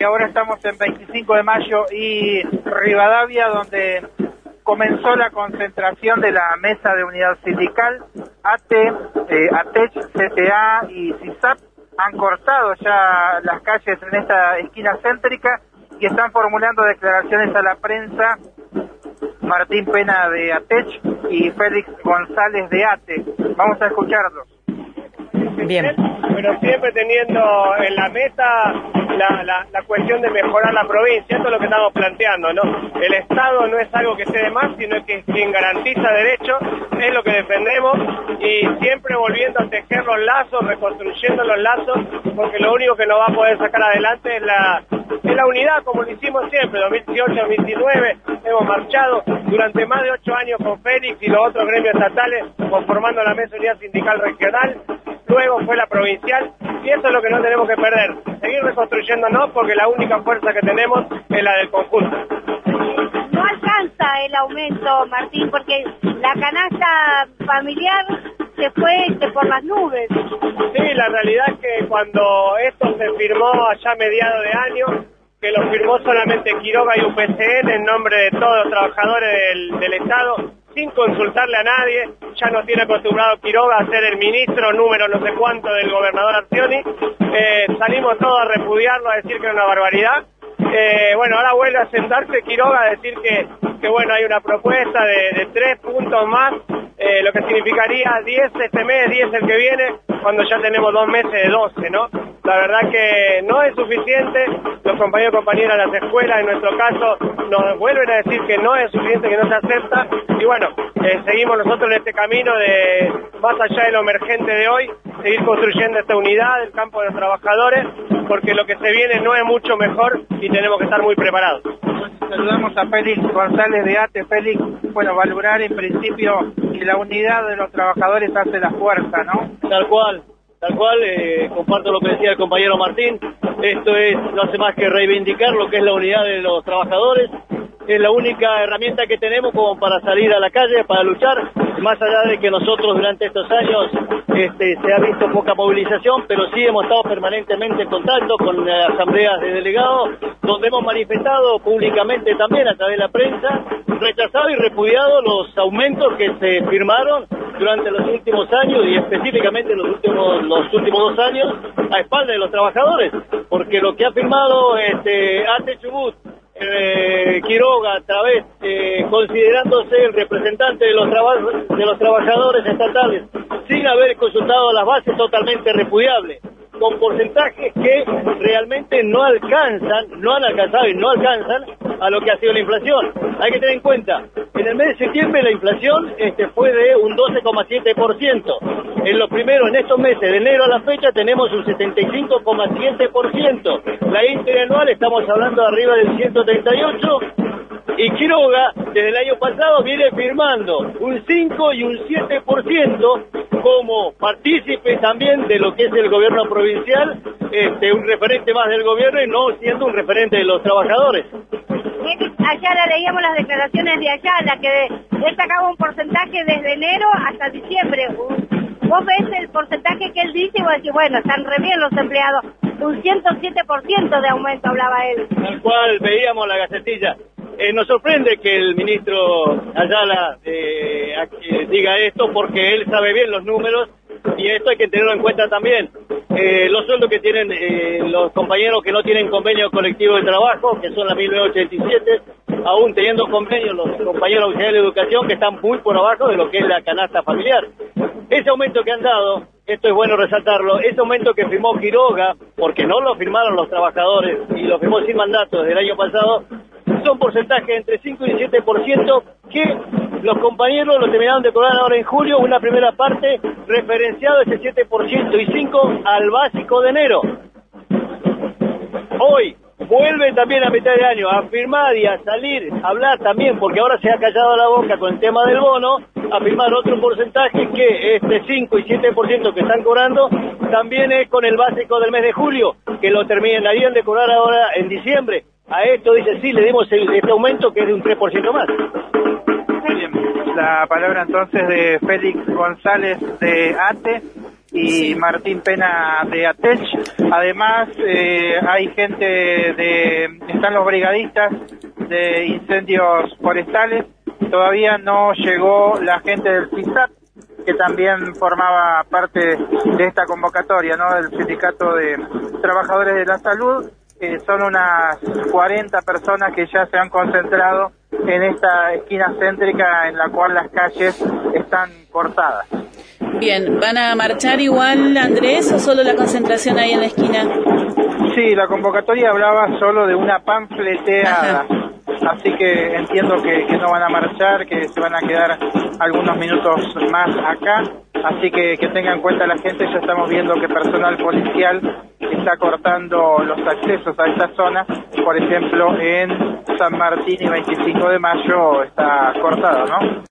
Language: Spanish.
ahora estamos en 25 de mayo y Rivadavia, donde comenzó la concentración de la mesa de unidad sindical. ATE, ATECH, CTA y CISAP han cortado ya las calles en esta esquina céntrica y están formulando declaraciones a la prensa Martín Pena de ATECH y Félix González de ATE. Vamos a escucharlos. Bien. Pero siempre teniendo en la meta la cuestión de mejorar la provincia. Esto es lo que estamos planteando, ¿no? El Estado no es algo que esté de más, sino que quien garantiza derechos es lo que defendemos, y siempre volviendo a tejer los lazos, reconstruyendo los lazos, porque lo único que nos va a poder sacar adelante es la unidad, como lo hicimos siempre. 2018, 2019 hemos marchado durante más de 8 años con Félix y los otros gremios estatales conformando la mesa de unidad sindical regional. Luego fue la provincial, y eso es lo que no tenemos que perder, seguir reconstruyéndonos, porque la única fuerza que tenemos es la del conjunto. No alcanza el aumento, Martín, porque la canasta familiar se fue por las nubes. Sí, la realidad es que cuando esto se firmó allá a mediados de año, que lo firmó solamente Quiroga y UPCN en nombre de todos los trabajadores del Estado, sin consultarle a nadie. Ya nos tiene acostumbrado Quiroga a ser el ministro número no sé cuánto del gobernador Arcioni. Salimos todos a repudiarlo, a decir que era una barbaridad. Bueno, ahora vuelve a sentarse Quiroga a decir que bueno, hay una propuesta de 3 puntos más, lo que significaría 10 este mes, 10 el que viene, cuando ya tenemos 2 meses de 12, ¿no? La verdad que no es suficiente. Los compañeros y compañeras de las escuelas, en nuestro caso, nos vuelven a decir que no es suficiente, que no se acepta. Y bueno, seguimos nosotros en este camino de, más allá de lo emergente de hoy, seguir construyendo esta unidad del campo de los trabajadores, porque lo que se viene no es mucho mejor y tenemos que estar muy preparados. Saludamos a Félix González de ATE. Félix, bueno, valorar en principio que la unidad de los trabajadores hace la fuerza, ¿no? Tal cual, comparto lo que decía el compañero Martín. Esto no hace más que reivindicar lo que es la unidad de los trabajadores. Es la única herramienta que tenemos como para salir a la calle, para luchar, más allá de que nosotros durante estos años se ha visto poca movilización, pero sí hemos estado permanentemente en contacto con asambleas de delegados, donde hemos manifestado públicamente también a través de la prensa, rechazado y repudiado los aumentos que se firmaron durante los últimos años, y específicamente los últimos 2 años, a espaldas de los trabajadores, porque lo que ha firmado ATE Chubut, Quiroga, a través, considerándose el representante de los trabajadores estatales, sin haber consultado las bases, totalmente repudiable, con porcentajes que realmente no han alcanzado y no alcanzan a lo que ha sido la inflación. Hay que tener en cuenta, en el mes de septiembre la inflación fue de un 12,7%. En estos meses, de enero a la fecha, tenemos un 75,7%. La interanual estamos hablando de arriba del 138%. Y Quiroga, desde el año pasado, viene firmando un 5 y un 7% como partícipe también de lo que es el gobierno provincial, un referente más del gobierno y no siendo un referente de los trabajadores. Ayala, leíamos las declaraciones de Ayala, que él sacaba un porcentaje desde enero hasta diciembre. Vos ves el porcentaje que él dice y vos decís, bueno, están re bien los empleados. Un 107% de aumento hablaba él. Tal cual, veíamos la gacetilla. Nos sorprende que el ministro Ayala diga esto, porque él sabe bien los números y esto hay que tenerlo en cuenta también. Los sueldos que tienen los compañeros que no tienen convenio colectivo de trabajo, que son la 1987, aún teniendo convenio los compañeros auxiliares de educación, que están muy por abajo de lo que es la canasta familiar. Ese aumento que han dado, esto es bueno resaltarlo, ese aumento que firmó Quiroga, porque no lo firmaron los trabajadores y lo firmó sin mandato desde el año pasado, son porcentajes entre 5 y 7% que los compañeros lo terminaron de cobrar ahora en julio, una primera parte referenciado ese 7% y 5% al básico de enero. Hoy vuelve también a mitad de año a firmar y a salir, a hablar también, porque ahora se ha callado la boca con el tema del bono, a firmar otro porcentaje que 5 y 7% que están cobrando también es con el básico del mes de julio, que lo terminarían de cobrar ahora en diciembre. A esto dice, sí, le dimos este aumento que es de un 3% más. Bien, la palabra entonces de Félix González de ATE. y Martín Pena de Atech. Además, hay están los brigadistas de incendios forestales. Todavía no llegó la gente del CISAT, que también formaba parte de esta convocatoria, ¿no? Del Sindicato de Trabajadores de la Salud. Son unas 40 personas que ya se han concentrado en esta esquina céntrica en la cual las calles están cortadas. Bien, ¿van a marchar igual, Andrés, o solo la concentración ahí en la esquina? Sí, la convocatoria hablaba solo de una panfleteada. Ajá. Así que entiendo que no van a marchar, que se van a quedar algunos minutos más acá. Así que tengan en cuenta la gente, ya estamos viendo que personal policial está cortando los accesos a esta zona. Por ejemplo, en San Martín y 25 de Mayo está cortado, ¿no?